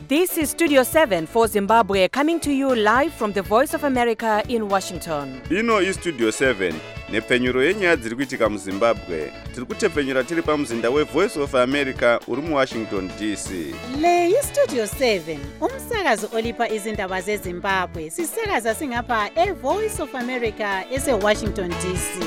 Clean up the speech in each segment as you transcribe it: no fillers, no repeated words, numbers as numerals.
This is Studio 7 for Zimbabwe, coming to you live from the Voice of America in Washington. Ino iStudio 7 nepfenyuro yenyaya dziri kuitika muZimbabwe. Tiri kutepfenyura tiri pamuzinda weVoice of America uri muWashington DC. Le iStudio 7 umsakazo olipa izindaba zeZimbabwe. Sisakaza singapha eVoice of America eseWashington DC.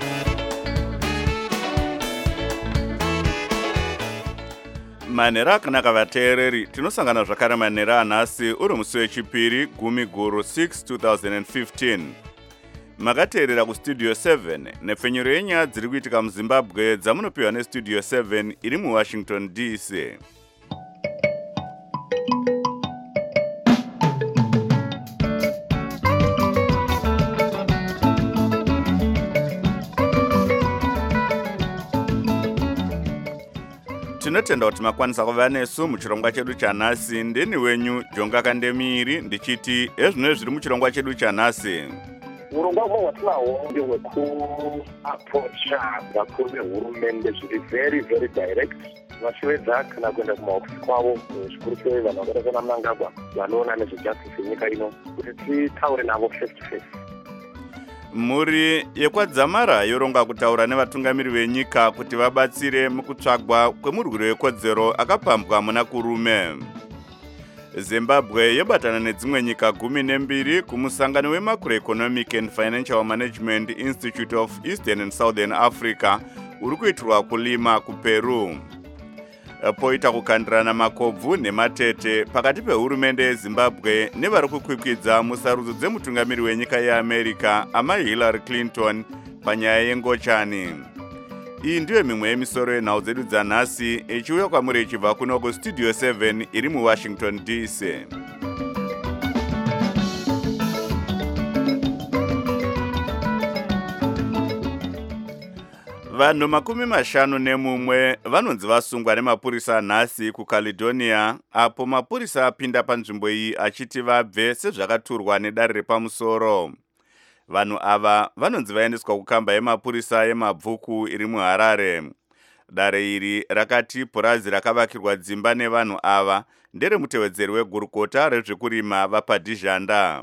Manhero akanaka vateereri, tinosangana zvakare manhero anhasi uri musi wechipiri 10/6 2015. Makateerera kuStudio 7 nepfenyuro yenyaya dziri kuitika muZimbabwe dzamunopiwa neStudio 7 iri muWashington DC. Tinotenda kuti makwanisa kuva nesu muchirongwa chedu chanhasi. Ndini wenyu Jonga Kandemiri ndichiti ezvino zviri muchirongwa chedu chanhasi. Urongwa hwatinawo ndehwekuaprocha vakuru vehurumende zviri very direct. Vachiwedza kana kuenda kumaofisi kwavo zvikuru sei vanhu vakaita sana Mnangagwa vanoona nezvejustice yenyika ino kuti titaure navo face to face. Mhuri yekwadzamara yoronga kutaura nevatungamiri venyika kuti vabatsire mukutsvagwa kwemurwiri wekodzero akapambwa muna kurume. Zimbabwe yobatana nedzimwe nyika 12 kumusangano weMacroeconomic and Financial Management Institute of Eastern and Southern Africa uri kuitirwa kuLima kuPeru. Poita kukandirana makobvu nematete pakati pehurumende yeZimbabwe nevari kukwikwidza musarudzo dzemutungamiri wenyika yeAmerica amai Hillary Clinton panyaya yengochani. Iyi ndiyo mimwe yemisoro yenhau dzedu dzanhasi ichiuya kwamuri ichibva kuno kuStudio 7 iri muWashington DC. Vanhu 51 vanonzi vasungwa nemapurisa nhasi kuCaledonia, apo mapurisa apinda panzvimbo iyi achiti vabve sezvakaturwa nedare repamusoro. Vanhu ava vanonzi vaendeswa kukamba yemapurisa yemabvuku iri muHarare. Dare iri rakati purazi rakavakirwa dzimba nevanhu ava nderemutevedzeri wegurukota rezvekurima vaPadizhanda.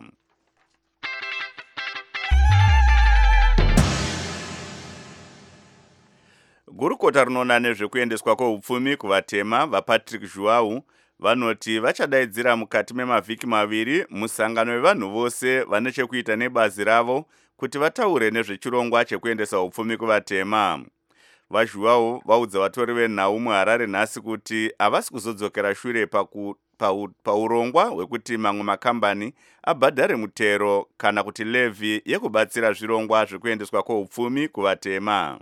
Gurukota rinoona nezvekuendeswa kweupfumi kuvatema vaPatrick João vanoti vachadaidzira mukati memavhiki 2 musangano wevanhu vose vane chekuita nebazi ravo kuti vataure nezvechirongwa chekuendesa upfumi kuvatema. VaJoão vaudza vatori venhau muHarare nhasi kuti havasi kuzodzokera shure paurongwa hwekuti mamwe makambani abhadhare mutero kana kuti levy yekubatsira zvirongwa zvekuendeswa kweupfumi kuvatema.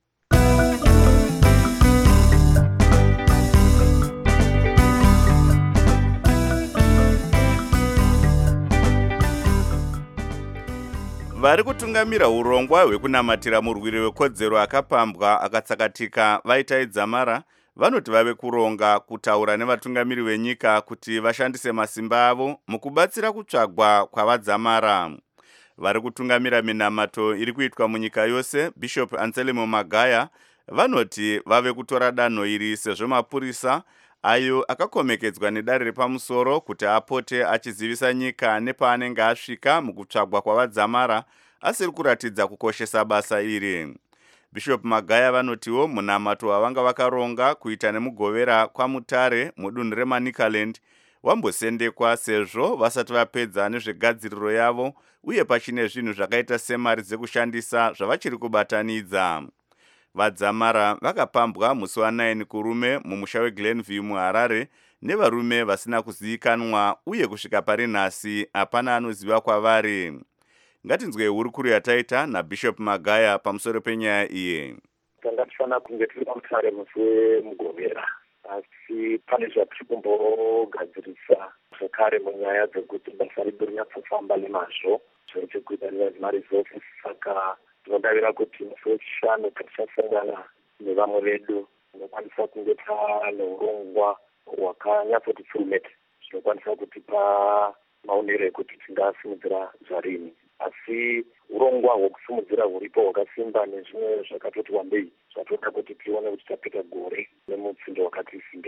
Vari kutungamira urongwa hwekunamatira murwiri wekodzero akapambwa akatsakatika vaita idzamara vanoti vave kuronga kutaura nevatungamiri venyika kuti vashandise masimba avo mukubatsira kutsvagwa kwavadzamara. Vari kutungamira minamato iri kuitwa munyika yose, Bishop Anselmo Magaya vanoti vave kutora danho iri sezvo mapurisa ayo akakomekedzwa nedare repamusoro kuti apote achizivisa nyika nepaanenge asvika mukutsvagwa kwavadzamara asiri kuratidza kukoshesa basa iri. Bishop Magaya vanotiwo munamato wavanga vakaronga kuita nemugovera kwaMutare mudunhu reManicaland wambosendekwa sezvo vasati vapedza nezvegadziriro yavo uye pachine zvinhu zvakaita semari dzekushandisa zvavachiri kubatanidza. Vadzamara vakapambwa musi wa9 kurume mumusha weGlenview muHarare nevarume vasina kuzivikanwa uye kusvika pari nhasi hapana anoziva kwavari. Ngatinzwe hurukuru yataita naBishop Magaya pamusoro penyaya iyi. Tanga tifanira kunge tiri paMutare musi wemugovera, asi pane zvatiri kumbogadzirisa zvakare munyaya dzekuti basa redu rinyatsofamba nemazvo zvine chekuita nemari dzose. Saka tinodavira kuti musi wechishanu tichasangana nevamwe vedu tinokwanisa kunge tane urongwa hwakanyatsoti furumete zvinokwanisa kutipa maonero ekuti tingasimudzira zvarini. Asi urongwa hwekusimudzira huripo hwakasimba nezvimwe zvakatoti wandei zvatoda kuti tione kuti tapita gore nemutsindo wakati simbei.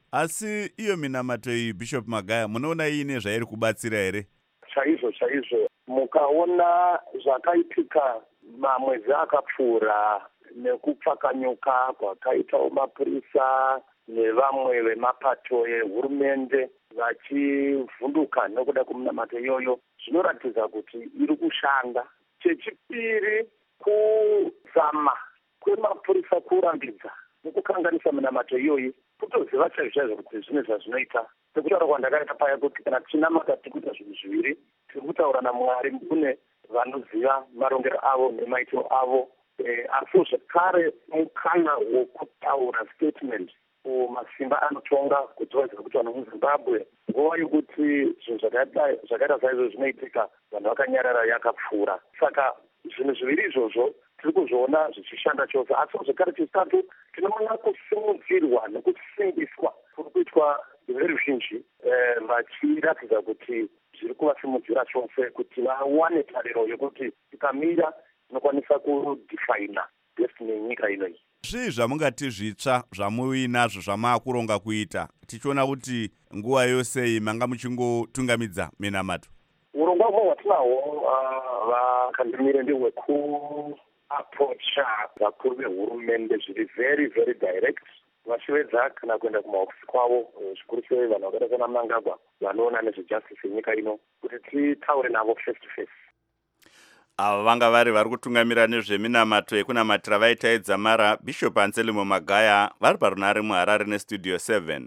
Asi iyo minamato iyi Bishop Magaya munoona iine zvairi kubatsira here? Chaizvo mukaona zvakaitika mamwedzi akapfuura nekupfakanyuka kwakaitawo mapurisa nevamwe vemapato ehurumende vachivhunduka nekuda kweminamato iyoyo, zvinoratidza kuti iri kushanda. Chechipiri, kuzama kwemapurisa kurambidza nekukanganisa minamato iyoyi kutoziva chaizvo kuti zvine zvazvinoita. Sekutaura kwandakaita paya kuti kana tichinamata tirikuita zvinhu zviviri, tiri kutaura naMwari kune vanoziva marongero avo nemaitiro avo, asi zvekare mukana wokutaura statement masimba anotonga kudzivaidza kuti vanhu muZimbabwe nguva yokuti zvinhu zvakaita saizvo zvinoitika vanhu vakanyarara yakapfuura. Saka zvinhu zviviri izvozvo tiri kuzviona zvichishanda chose, asi zvekare chitatu tinoona kusimudzirwa nekusimbiswa kuri kuitwa veruzhinji vachiratidza kuti zviri kuvasimudzira chose kuti vawane tariro yokuti tikamira tinokwanisa kudifaina destiny yenyika inoyi. Zvii zvamungati zvitsva zvamuinazvo zvamaakuronga kuita tichiona kuti nguva yose manga muchingotungamidza minamato? Urongwa humwe hwatinahwo vakandimire ndehwekuaprocha vakuru vehurumende zviri very very direct, vachivedza kana kuenda kumahofisi kwavo, zvikuru sei vanhu vakaita sana Mnangagwa vanoona nezvejustice yenyika ino, kuti titaure navo face to face. Ava vanga vari kutungamira nezveminamato yekunamatira vaitaedza mara Bishop Anselmo Magaya vari parunare muHarare nestudio 7.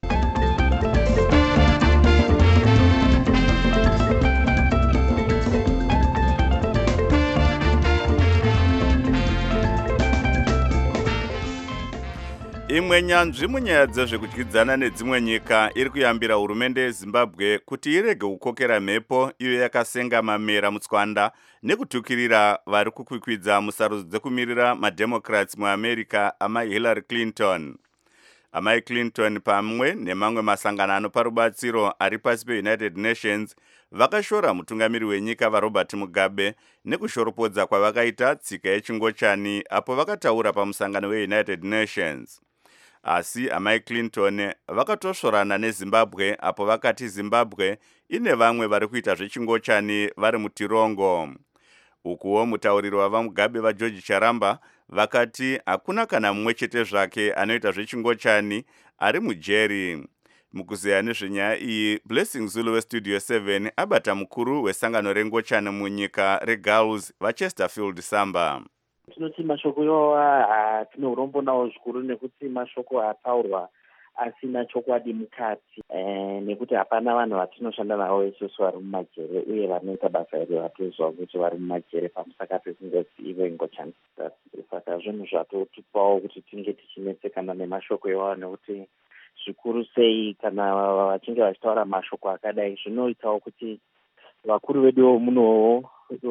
Imwe nyanzvi munyaya dzezvekudyidzana nedzimwe nyika iri kuyambira hurumende yeZimbabwe kuti irege kukokera mhepo iyo yakasenga mamera mutswanda nekutukirira vari kukwikwidza musarudzo dzekumirira mademocrats muAmerica amaHillary Clinton. Amai Clinton pamwe nemamwe masangano anopa rubatsiro ari pasi peUnited Nations vakashora mutungamiri wenyika vaRobert Mugabe nekushoropodza kwavakaita tsika yechingochani apo vakataura pamusangano weUnited Nations. Asi amai Clinton vakatosvorana neZimbabwe apo vakati Zimbabwe ine vamwe vari kuita zvechingochani vari mutirongo. Ukuwo mutauriri wavaMugabe vaGeorge Charamba vakati hakuna kana mumwe chete zvake anoita zvechingochani ari mujeri. Mukuzeya nezvenyaya iyi, Blessing Zulu westudio 7 abata mukuru wesangano rengochani munyika reGirls vaChesterfield Samba. Tinoti mashoko iwawa hatine urombo nawo zvikuru nekuti mashoko ataurwa asina chokwadi mukati, nekuti hapana vanhu vatinoshanda navo isusu vari mumajere uye vanoita basa iri vatozwa kuti vari mumajere pamusaka pekungozi ivo ingochani. Saka zvinhu zvatotipawo kuti tinge tichinetsekana nemashoko iwawa, nekuti zvikuru sei kana vachinge vachitaura mashoko akadai zvinoitawo kuti vakuru vedu munowo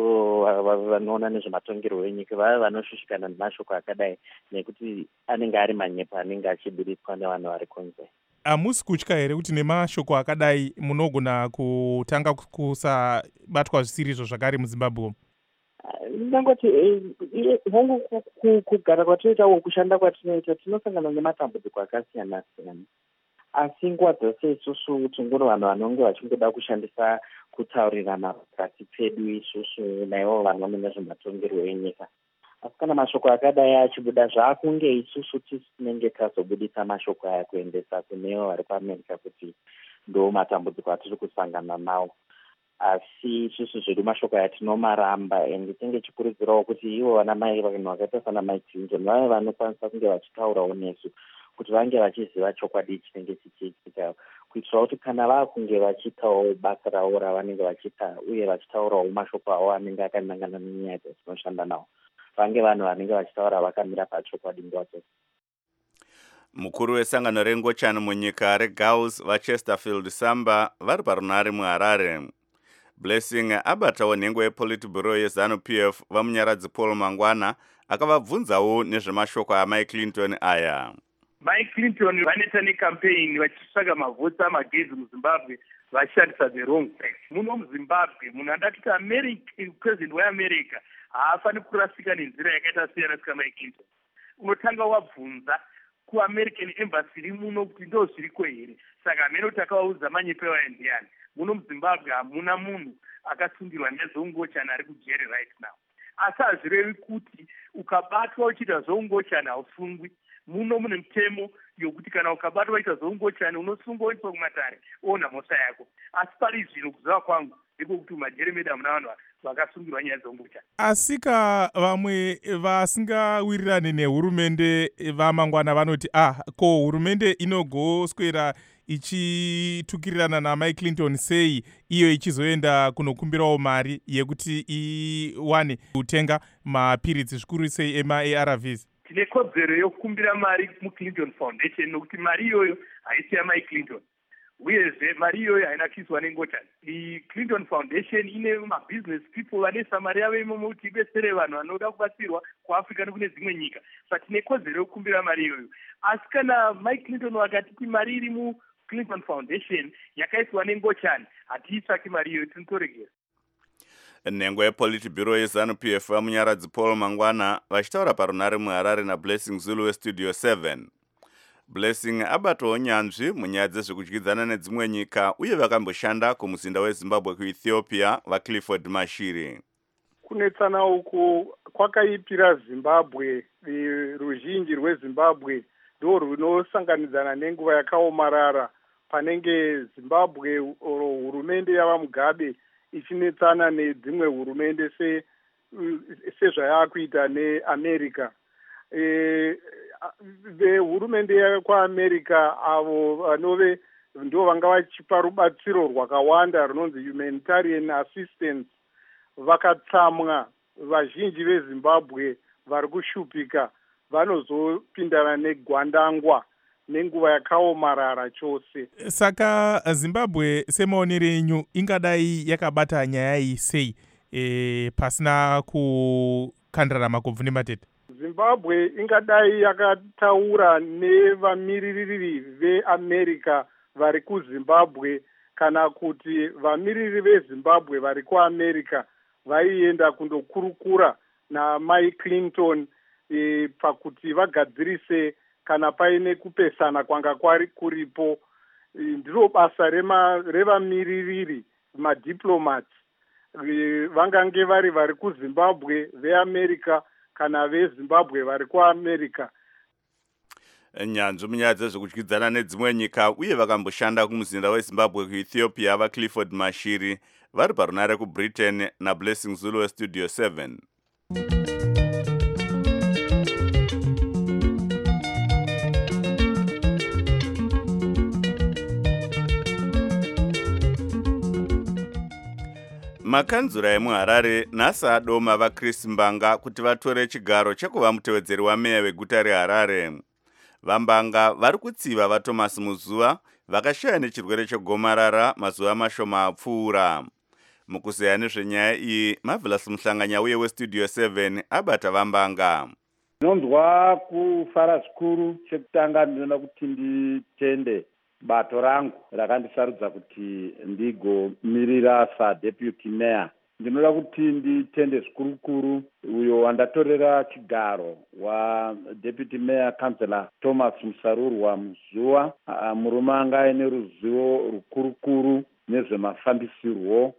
vanoona nezvematongerwo enyika vave vanoshushikana nemashoko akadai, nekuti anenge ari manyepo anenge achiburitswa nevanhu vari kunze. Hamusi kutya here kuti nemashoko akadai munogona kutanga kusabatwa zvisirizvo zvakare muZimbabwe? Ndangoti hongu kugara kwatinoitawo kushanda kwatinoita tinosangana nematambudziko akasiyana siyana, asi nguva dzose isusu tingori vanhu vanonge vachingoda kushandisa kutaurirana pakati pedu isusu naivo vanoona nezvematongerwo enyika. Asi kana mashoko akadai achibuda zvaakunge isusu tisinenge tazobudisa mashoko aya kuendesa kunevo vari kuAmerica kuti ndo matambudziko atiri kusangana nawo. Asi isusu zvedu mashoko aya tinomaramba, ende tinge chikurudzirawo kuti ivo vanamai vanhu vakaita sana Mai Clinton vave vanokwanisa kunge vachitaurawo nesu kuti vange vachiziva chokwadi chinenge chichiitika, kuitira kuti kana vakunge vachitawo basa ravo ravanenge vachiita uye vachitaurawo mashoko avo anenge akanangana nenyaya dzatinoshanda nawo, vange vanhu vanenge vachitaura vakamira pachokwadi nguva dzose. Mukuru wesangano rengochani munyika reGirls vaChesterfield Samba vari parunare muHarare. Blessing abatawo nhengo yePolitburo yeZANU-PF vamunyaradzi Paul Mangwana akavabvunzawo nezvemashoko amai Clinton aya. Mai Clinton vaneta nekampeni vachitsvaga mavhotsi amagezi muZimbabwe vachishandisa the wrong fact. Muno muZimbabwe munhu anda kuti president weAmerica haafani kurasika nenzira yakaita siyana sika Mai Clinton. Unotanga wabvunza kuamerican embassy iri muno kuti ndo zviriko here. Saka hamene takaudza manyepewa endiyani muno muzimbabwe hamuna munhu akasungirwa nezveungochani ari kujeri right now. Asi hazvirevi kuti ukabatwa uchiita zveungochani hausungwi. Muno mune mutemo yokuti kana ukabatwa uchiita zveungochani unosungwa uiswa kumatare ona mhosva yako. Asi pari zvino kuziva kwangu ndikokuti mumajeri medu hamuna vanhu vakasungirwa nyaya dzeungochani. Asika vamwe vasingawirirani nehurumende vamangwana vanoti ko hurumende inogoswera ichitukirirana naMike Clinton sei iyo ichizoenda kunokumbirawo mari yekuti iwane kutenga mapiritsi zvikuru sei ema-ARVs. Tine kodzero yokukumbira mari muClinton Foundation nokuti mari iyoyo haisi yaMike Clinton. Uyezve mari iyoyo haina kuiswa nengochani. IClinton Foundation ine mabusiness people vanesa mari yavo imomo kuti ibetsere vanhu vanoda kubatsirwa kuAfrica nekune dzimwe nyika. Saka tine kodzero yokukumbira mari iyoyo. Asi kana Mike Clinton vakati mari iri muClinton Foundation yakaiswa nengochani, hatiitsvaki mari iyoyo, tinotoregera. Nhengo yePolitburo yeZANU-PF Munyaradzi Paul Mangwana vachitaura parunare muHarare naBlessing Zulu weStudio 7. Blessing abatawo nyanzvi munyaya dzezvekudyidzana nedzimwe nyika uye vakamboshanda kumuzinda weZimbabwe kuEthiopia vaClifford Mashiri. Kunetsana uku kwakaipira Zimbabwe, ruzhinji rweZimbabwe ndo runosanganidzana nenguva yakaomarara panenge Zimbabwe hurumende yava Mugabe ichinetsana nedzimwe hurumende sezvayakuita neAmerica. Hurumende yakwaAmerica avo vanove ndo vanga vachipa rubatsiro rwakawanda runonzi humanitarian assistance vakatsamwa. Vazhinji veZimbabwe vari kushupika vanozopindana negwandangwa nenguva yakaomarara chose. Saka Zimbabwe semaonero enyu ingadai yakabata nyaya iyi sei pasina kukandirana makobvu nematete? Zimbabwe ingadai yakataura nevamiririri veAmerica vari kuZimbabwe kana kuti vamiriri veZimbabwe vari kuAmerica vaienda kundokurukura naMike Clinton pakuti vagadzirise kana paine kupesana kwanga kuripo. Ndiro basa revamiririri madiplomats vangange vari kuZimbabwe veAmerica kana veZimbabwe vari kuAmerica. Nyanzvi munyaya dzezvekudyidzana nedzimwe nyika uye vakamboshanda kumuzinda weZimbabwe kuEthiopia vaClifford Mashiri vari parunare kuBritain naBlessing Zulu weStudio 7. Makanzura emuHarare nhasi adoma vaChris Mbanga kuti vatore chigaro chekuva mutevedzeri wameya weguta reHarare. Vambanga vari kutsiva vaThomas Muzuva vakashaya nechirwere chegomarara mazuva mashoma apfuura. Mukuzeya nezvenyaya iyi Marvelous Muhlanganya uye weStudio 7 abata Vambanga. Ndinonzwa kufara zvikuru. Chekutanga ndinoda kuti nditende bato rangu rakandisarudza kuti ndigomirira saDeputy Mayor. Ndinoda kuti nditende zvikurukuru uyo wandatorera chigaro waDeputy Mayor Councillor Thomas Musarurwa Muzuva, murume anga aine ruzivo rukurukuru nezvemafambisirwo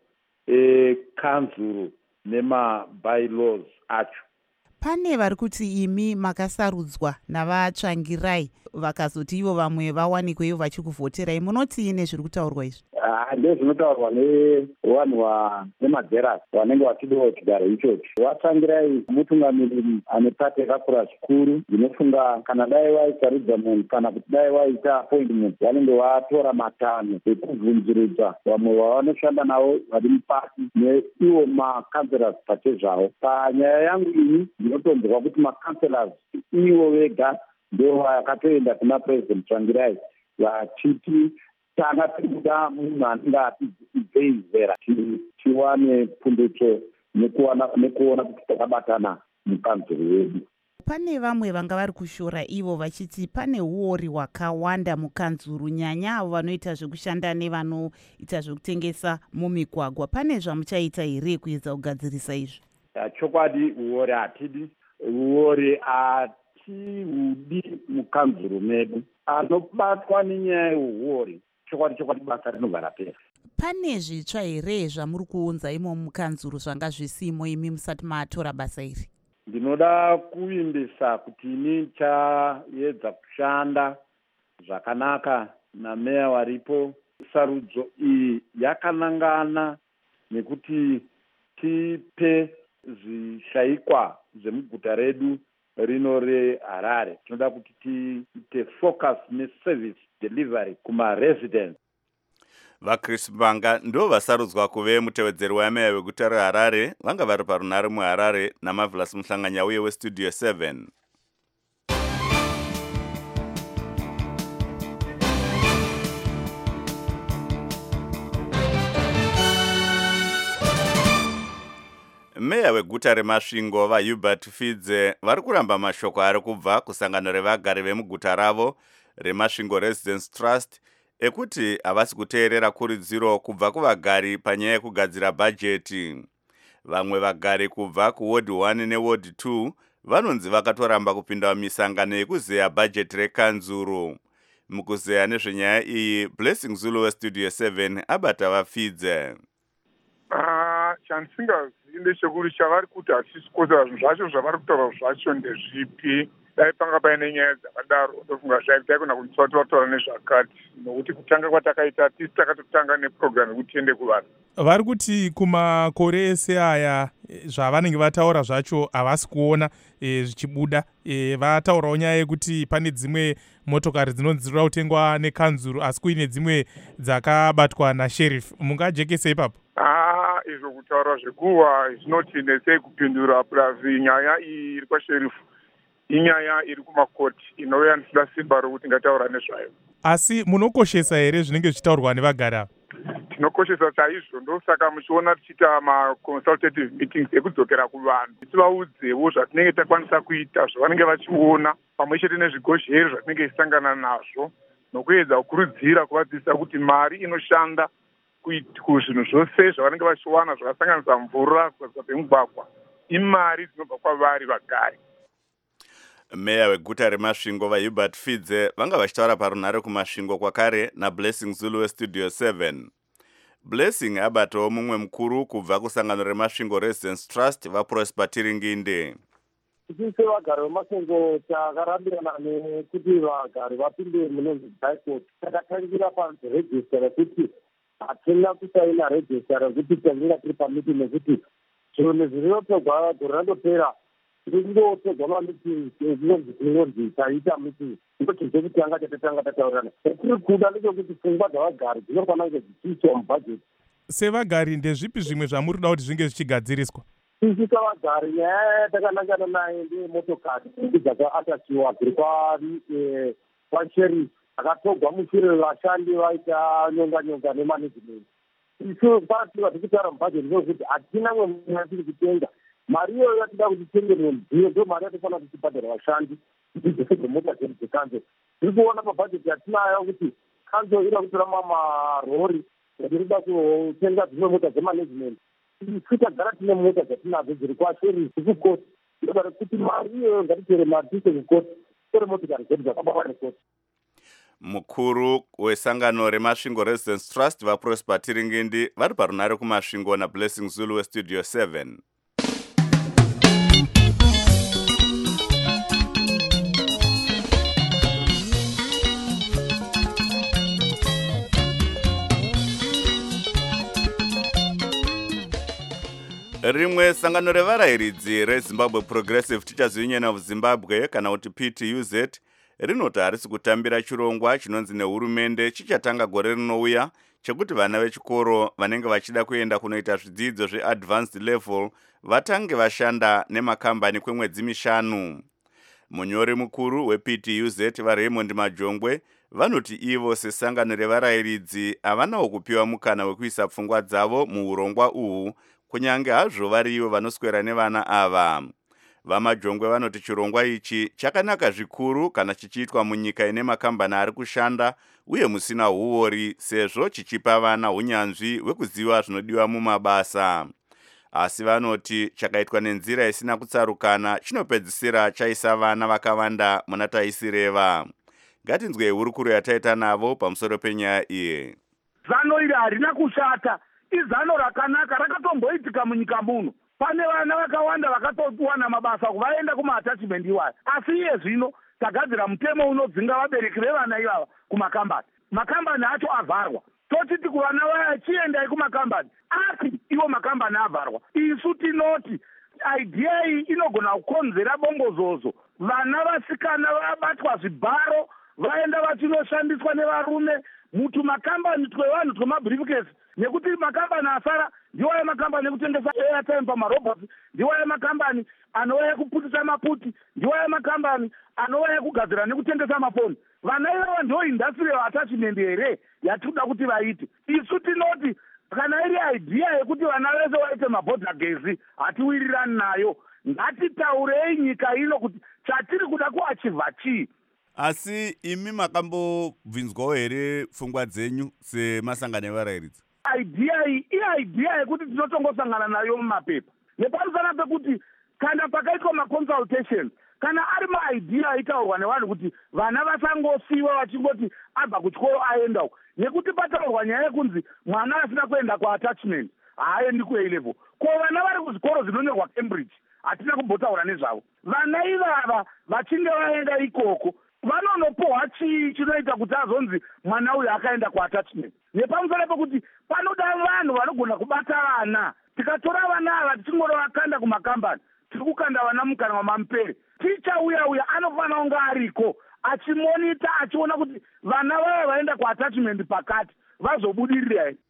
ekanzuru nemabylaws acho. Pane vari kuti imi makasarudzwa navatsvangirai vakazoti ivo vamwe vawanikweyo vachikuvhoterai, munoti nezviri kutaurwa izvi? Ndezvinotaurwa nevanhu vemajeras vanenge vachidiwa chigaro ichochi. Vatsvangirai mutungamiriri ane pati yakakura zvikuru. Ndinofunga kana dai vaisarudza munhu kana kuti dai vaita appointment vanenge vatora matanho ekubvunzurudza vamwe vavanoshanda navo vari mupasi neivo makanselas pachezvavo. Panyaya yangu ini ndinotonzwa kuti makanselas ivo vega ndo vakatoenda kuna President Tsvangirai vachiti tanga tirikuda munhu anenge atizeizera tiwane pundutso nekuona kuti takabatana mukanzuro wedu. Pane vamwe vanga vari kushora ivo vachiti pane uori hwakawanda mukanzuru, nyanya avo vanoita zvekushanda nevanoita zvekutengesa mumigwagwa. Pane zvamuchaita here kuedza kugadzirisa izvi? Chokwadi uori hatidi. Uori chihudi mukanzuro medu anobatwa nenyaya yeuori, chokwadi basa rinobva rapera. Pane zvitsva here zvamuri kuunza imo mukanzuro zvanga zvisimo imi musati matora basa iri? Ndinoda kuvimbisa kuti ini chaedza kushanda zvakanaka nameya waripo. Sarudzo iyi yakanangana nekuti tipe zvishayikwa zvemuguta redu rino reHarare. Tinoda kuti tiite focus neservice delivery kuma-residents. VaChris Mbanga ndo vasarudzwa kuve mutevedzeri wameya weguta reHarare, vanga vari parunhare muHarare naMarvelous Muhlanganya uye weStudio 7. Meya weguta reMasvingo vaHubert Fidze vari kuramba mashoko ari kubva kusangano revagari vemuguta ravo reMasvingo Residence Trust ekuti havasi kuteerera kurudziro kubva kuvagari panyaya yekugadzira bhajeti. Vamwe vagari kubva kuWard 1 neWard 2 vanonzi vakatoramba kupinda mumisangano yekuzeya bhajeti rekanzuru. Mukuzeya nezvenyaya iyi, Blessing Zulu weStudio 7 abata vaFidze. Chandisingazivi ndechekuti chavari kuti hatisi kukodzera zvinhu zvacho zvavari kutaura zvacho ndezvipi. Dai panga paine nyaya dzakadaro ndofunga taigona kuti taura nezvakati, nokuti kutanga kwatakaita tisi takatotanga nepurogiramu yekuti tiende kuvanhu. Vari kuti kumakore ese aya zvavanenge vataura zvacho havasi kuona zvichibuda. Vataurawo nyaya yekuti pane dzimwe motokari dzinonzi dzinoda kutengwa nekanzuru asi kuine dzimwe dzakabatwa nasheriff. Mungajekese ipapo? Izvo kutaura zvekuwa zvinotinetsei kupindura purazi nyaya iyi iri kwasheriff inyaya iri kumakoti inouya ndisina simba rokuti ngataura nezvayo. Asi munokoshesa here zvinenge zvichitaurwa nevagari ava? Tinokoshesa chaizvo, ndosaka muchiona tichiita maconsultative meetings ekudzokera kuvanhu tivaudzewo zvatinenge takwanisa kuita zvavanenge vachiona pamwe chete nezvigozheri zvatinenge tichisangana nazvo, nokuedza kukurudzira kuvadzidzisa kuti mari inoshanda kuzvinhu zvose zvavanenge vachiwana zvakasanganisa mvura, kugadzirwa kwemugwagwa, imari dzinobva kwavari vagari. Meya weguta reMasvingo vaHubert Fidze vanga vachitaura parunhare kuMasvingo kwakare naBlessing Zulu weStudio 7. Blessing abatawo mumwe mukuru kubva kusangano reMasvingo Residence Trust vaProsper Tiringinde. Isu sevagari veMasvingo takarambirana nekuti vagari vapinde munonzi High-Court. Takatangira paregista rekuti hatina kusaina regista rekuti tangira tiri pamiti nekuti zviro nezvirotogwa gore randopera ringotogwa mamiti ezinonzi taita miti ndotinze kuti anga tatanga tataurana. Tiri kuda ndechekuti pfungwa dzavagari dzinofanira kunge dzichiiswa mubhajeti. Sevagari ndezvipi zvimwe zvamuri kuda kuti zvinge zvichigadziriswa? Isi savagari nyaya yatakanangana naye ndeyemotokari dzakaatachiwa dziri kwasheriff akatogwa mushure vashandi vaita nyonga nemanagement. Isu pativa tichitaura mubhajeti ndokuti hatina mwe tiri kutenga mari iyoyo yatida kuti titengerwe mudziyo, ndo mari yatofanira kuti tibhadhara vashandi kuti dzisegwe mota dzedu dzekanzuro. Tiri kuona mabhajeti atinayo kuti kanzuro ida kutora marori irikuda kutenga dzimwe mota dzemanagement. Isu tagara tine mota dzatinadzo dziri kwasheriff kukoti, ndoda kuti mari iyoyo ngatitere mari tiise kukoti tore motikari dzedu dzakabatwa nekoti. Mukuru wesangano reMasvingo Residence Trust vaProsper Tiringindi vari parunhare kuMasvingo naBlessing Zulu weStudio 7. Rimwe sangano revarayiridzi reZimbabwe Progressive Teachers Union of Zimbabwe kana kuti PTUZ rinoti harisi kutambira chirongwa chinonzi nehurumende chichatanga gore rinouya chekuti vana vechikoro vanenge vachida kuenda kunoita zvidzidzo zveadvanced level vatange vashanda nemakambani kwemwedzi 5. Munyori mukuru wePTUZ vaRaymond Majongwe vanoti ivo sesangano revarayiridzi havanawo kupiwa mukana wekuisa pfungwa dzavo muurongwa uhu kunyange hazvo varivo vanoswera nevana ava. VaMajongwe vanoti chirongwa ichi chakanaka zvikuru kana chichiitwa munyika ine makambani ari kushanda uye musina huori sezvo chichipa vana unyanzvi hwekuziva zvinodiwa mumabasa. asi vanoti chakaitwa nenzira isina kutsarukana chinopedzisira chaisa vana vakawanda muna taisireva. Ngatinzwei hurukuro yataita navo pamusoro penyaya iyi. Zano iri harina kushata, izano rakanaka, rakatomboitika munyika muno. Pane vana vakawanda vakatowana mabasa kuvaenda kuma-attachment iwayo. Asi iye zvino tagadzira mutemo unodzinga vabereki vevana ivava kumakambani. Makambani acho avharwa. Totiti kuvana vaya chiendai kumakambani. Api iwo makambani avharwa. Isu tinoti idea iyi inogona kukonzera bongozozo. Vana vasikana vabatwa zvibharo, vaenda vachinoshandiswa nevarume mutu makambani twevanhu twemabriefcase, nekuti makambani asara ndiwaye makambani ekutengesa airtime pamarobhots, ndiwaye makambani anouya kuputisa maputi, ndiwaye makambani anouya kugadzira nekutengesa mafoni. Vana ivava ndio industrial attachment here yatinoda kuti vaite. Isu tinoti kana iri idea yekuti vana vese vaite mabhodha gezi hatiwirirani nayo. Ngatitaurei nyika ino kuti chatiri kuda kuachiva chii. Asi imi makambobvinzwawo here pfungwa dzenyu semasangano evarairidzi? Idea iyi idea yekuti tinotongosangana nayo mumapepa. Nepamusana pekuti kana pakaitwa maconsultation, kana ari maidea aitaurwa nevanhu kuti vana vasangosiiwa vachingoti abva kuchikoro aenda uko. Nekuti pataurwa nyaya yekunzi mwana asina kuenda kuattachment haaendi kuA level. Ko vana vari kuzvikoro zvinonyorwa Cambridge hatina kumbotaura nezvavo. Vana ivava vachinge vaenda ikoko vanonopohwa chii chinoita kuti azonzi mwana uyu akaenda kuattachment. Nepamusoro pekuti panoda vanhu vanogona kubata vana. Tikatora vana ava tichingorova kumakambani, tiri kukanda vana mukanwa mamupere. Ticha uya anofanira kunge ariko achimonita, achiona kuti vana vaya vaenda kuattachment pakati vazobudirira here.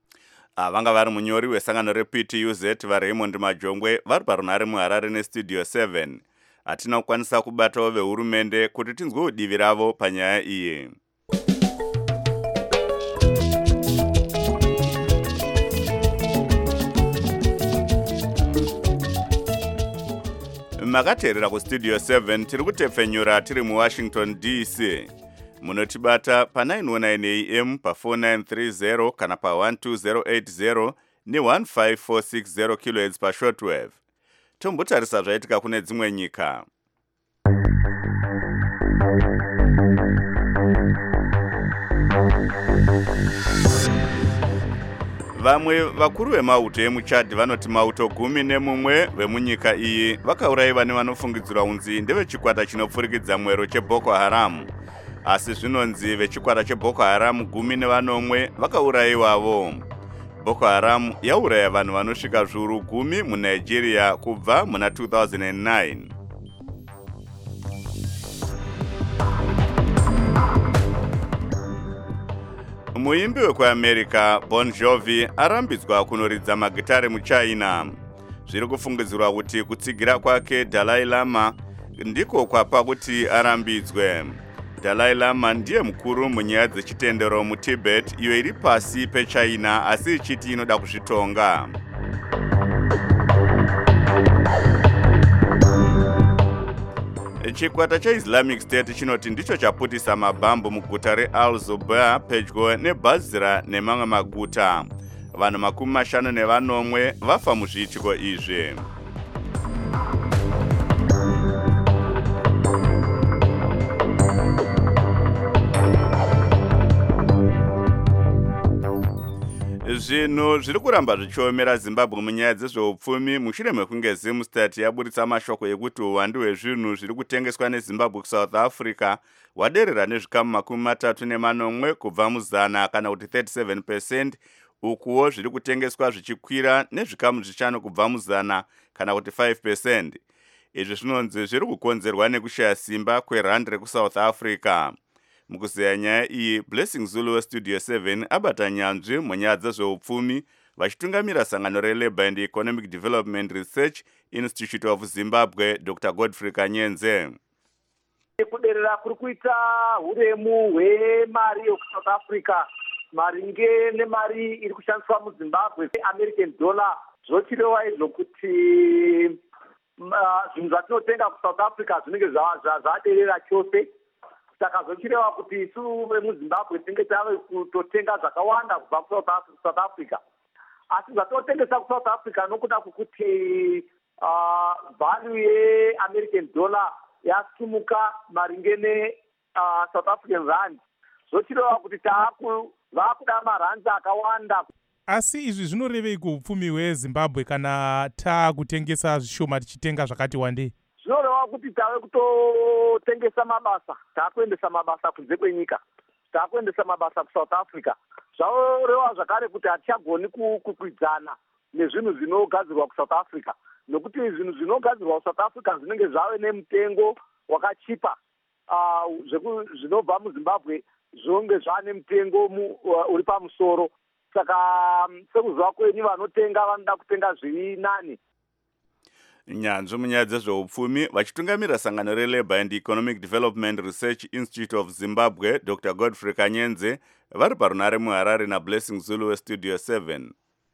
Vanga vari munyori wesangano rePTUZ vaRaymond Majongwe vari parunhare muHarare nestudio 7. Hatina kukwanisa kubatawo vehurumende kuti tinzwe udivi ravo panyaya iyi. Makateerera kustudio 7 tiri kutepfenyura tiri muWashington DC. Munotibata pa919 AM pa4930 kana pa12080 ne15460 kHz pashortwave. Tombotarisa zvaitika kune dzimwe nyika. Vamwe vakuru vemauto emuChad vanoti mauto 11 vemunyika iyi vakaurayiwa nevanofungidzirwa unzi ndevechikwata chinopfurikidza mwero cheBoko Haram. Asi zvinonzi vechikwata cheBoko Haram 11 vakaurayiwavo. Boko Haram yauraya vanhu vanosvika zviuru 10 muNigeria kubva muna 2009. Muimbi wekuAmerica Bon Jovi arambidzwa kunoridza magitare muChina. Zviri kufungidzirwa kuti kutsigira kwake Dalai Lama ndiko kwapa kuti arambidzwe. Dalai Lama ndiye mukuru munyaya dzechitendero muTibet iyo iri pasi peChina asi ichiti inoda kuzvitonga. Chikwata cheIslamic State chinoti ndicho chaputisa mabhambu muguta reAl-Zubair pedyo neBazra nemamwe maguta. Vanhu 50 vafa muzviitiko izvi. Zvinhu zviri kuramba zvichiomera Zimbabwe munyaya dzezveupfumi mushure mekunge Zimstat yaburitsa mashoko ekuti uwandu hwezvinhu zviri kutengeswa neZimbabwe kuSouth Africa waderera nezvikamu 34 kubva muzana kana kuti 37%, ukuwo zviri kutengeswa zvichikwira nezvikamu 5 kubva muzana kana kuti 5%. Izvi zvinonzi zviri kukonzerwa nekushaya simba kwerand rekuSouth Africa. Mukuzeya nyaya iyi, Blessing Zulu westudio 7 abata nyanzvi munyaya dzezveupfumi vachitungamira sangano reLabour and Economic Development Research Institute of Zimbabwe, Dr. Godfrey Kanyenze. Kuderera kuri kuita huremu hwemari yekuSouth Africa maringe nemari iri kushandiswa muZimbabwe American dollar zvochireva izvo kuti zvinhu zvatinotenga kuSouth Africa zvinenge zvaderera chose. Saka zvochireva kuti isu vemuZimbabwe tinenge tave kutotenga zvakawanda kubva kuSouth Africa. asi zvatotengesa kusouth africa nokuda kwokuti value yeamerican dollar yasimuka maringe nesouth african rand, zvochireva kuti vakuda maranzi akawanda. Asi izvi zvinorevei kuupfumi hwezimbabwe kana taakutengesa zvishoma tichitenga zvakati wandei? Zvinoreva kuti tave kutotengesa mabasa, taakuendesa mabasa kunze kwenyika, taakuendesa mabasa kusouth africa. Zvaoreva zvakare kuti hatichagoni kukwidzana nezvinhu zvinogadzirwa kusouth africa, nokuti zvinhu zvinogadzirwa kusouth africa zvinenge zvave nemutengo wakachipa. Zvinobva muzimbabwe zvonge zvane mutengo uri pamusoro. Saka sekuziva kwenyu vanotenga vanoda kutenga zviri nani. Nyanzvi munyaya dzezveupfumi vachitungamira sangano reLabour and Economic Development Research Institute of Zimbabwe, Dr. Godfrey Kanyenze, vari parunare muHarare naBlessing Zulu weStudio 7.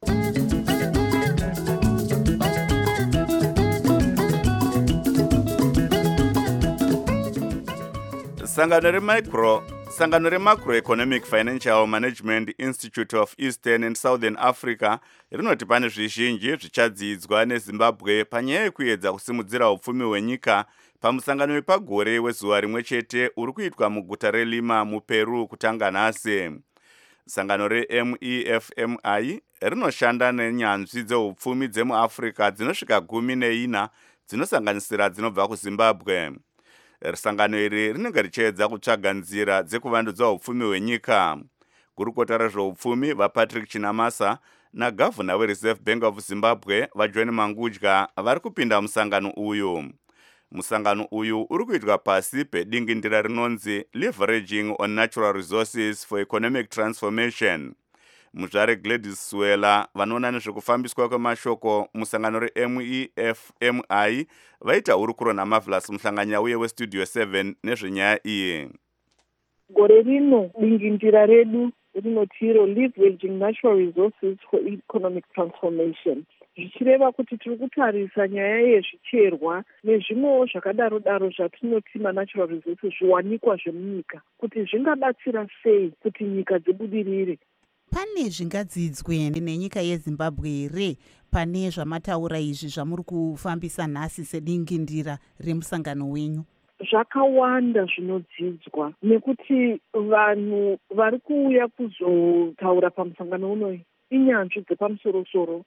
Sangano reMacroeconomic Financial Management Institute of Eastern and Southern Africa rinoti pane zvizhinji zvichadzidzwa neZimbabwe panyaya yekuedza kusimudzira upfumi hwenyika pamusangano wepagore wezuva rimwe chete uri kuitwa muguta reLima muPeru kutanga nhasi. Sangano reMEFMI rinoshanda nenyanzvi dzeupfumi dzemuAfrica dzinosvika 14 dzinosanganisira dzinobva kuZimbabwe. Sangano iri rinenge richiedza kutsvaga nzira dzekuvandudza upfumi hwenyika. Gurukota rezveupfumi vaPatrick Chinamasa nagavhuna weReserve Bank of Zimbabwe vaJohn Mangudya vari kupinda musangano uyu. Musangano uyu uri kuitwa pasi pedingindira rinonzi Leveraging on Natural Resources for Economic Transformation. Muzvare Gladys Swela vanoona nezvekufambiswa kwemashoko musangano reMEFMI vaita hurukuro naMarvelous Muhlanganya uye weStudio 7 nezvenyaya iyi. Gore rino dingindira redu rinotiro Leveraging Natural Resources for Economic Transformation. Zvichireva kuti tiri kutarisa nyaya yezvicherwa nezvimwewo zvakadaro zvatinoti natural resources, zviwanikwa zvemunyika, kuti zvingabatsira sei kuti nyika dzibudirire. Pane zvingadzidzwe nenyika yeZimbabwe here pane zvamataura izvi zvamuri kufambisa nhasi sedingindira remusangano wenyu? Zvakawanda zvinodzidzwa nekuti vanhu vari kuuya kuzotaura pamusangano unoyi inyanzvi dzepamusoro-soro.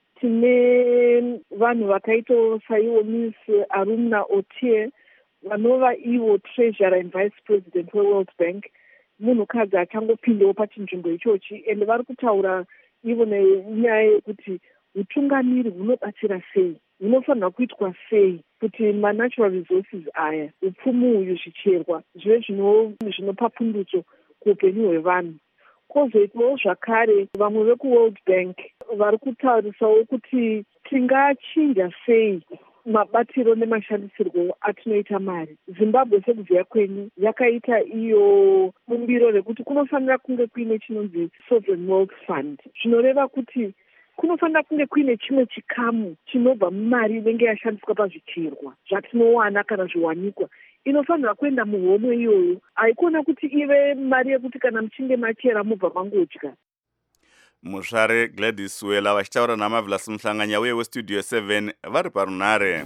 Tine vanhu vakaita saiwo Miss Arumna Otie vanova ivo treasurer and vice president weWorld Bank, munhukadzi achangopindawo pachinzvimbo ichochi, ende vari kutaura ivo nenyaya yekuti utungamiri hunobatsira sei, hunofanirwa kuitwa sei kuti manatural resources aya, upfumi uyu, zvicherwa zvive zvinopa pundutso kuupenyu hwevanhu. Kwozoitwawo zvakare vamwe vekuWorld Bank vari kutaurisawo kuti tingachinja sei mabatiro nemashandisirwo atinoita mari. Zimbabwe sekubveya kwenyu yakaita iyo bumbiro rekuti kunofanira kunge kuine chinonzi Sovereign Wealth Fund, zvinoreva kuti kunofanira kunge kuine chimwe chikamu chinobva mumari inenge yashandiswa pazvicherwa zvatinowana kana zviwanikwa, inofanira kuenda muhomwe iyoyo, haikona kuti ive mari yekuti kana muchinge machera mubva mangodya. Mushare Gladys Swela vachitaura naMarvelous Muhlanganya uye weStudio 7 vari parunare.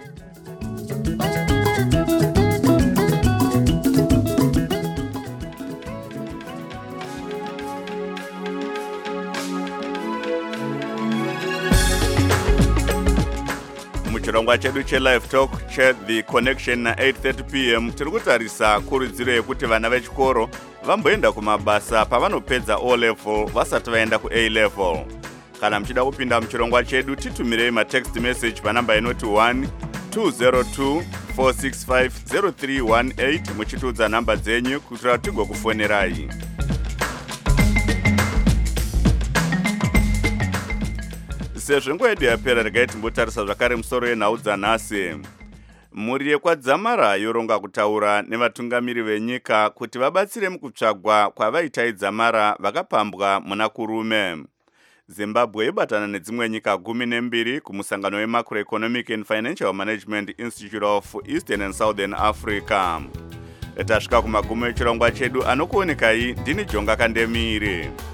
Muchirongwa chedu cheLive Talk The Connection na 8:30 p.m. tiri kutarisa kurudziro yekuti vana vechikoro vamboenda kumabasa pavanopedza O level vasati vaenda kuA level. Kana mchida kupinda muchirongwa chedu titumirei matext message panamba inoti 1-202-465-0318 muchitudza namba dzenyu kuitira tigokufonerai. Sezvo nguva yedu yapera, regai timbotarisa zvakare musoro yenhau dzanhasi. Mhuri yekwadzamara yoronga kutaura nevatungamiri venyika kuti vabatsire mukutsvagwa kwavaita idzamara vakapambwa muna kurume. Zimbabwe yobatana nedzimwe nyika 12 kumusangano weMacroeconomic and Financial Management Institute of Eastern and Southern Africa. Tasvika kumagumo echirongwa chedu, anokuonekai ndini Jonga Kandemire.